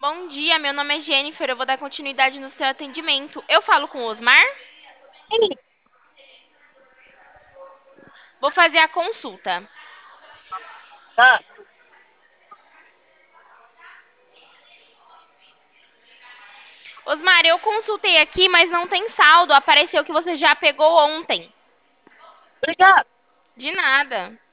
Bom dia, meu nome é Jennifer. Eu vou dar continuidade no seu atendimento. Eu falo com o Osmar? Sim, Vou fazer a consulta. tá. Osmar, eu consultei aqui, mas não tem saldo. Apareceu que você já pegou ontem. Obrigado. De nada.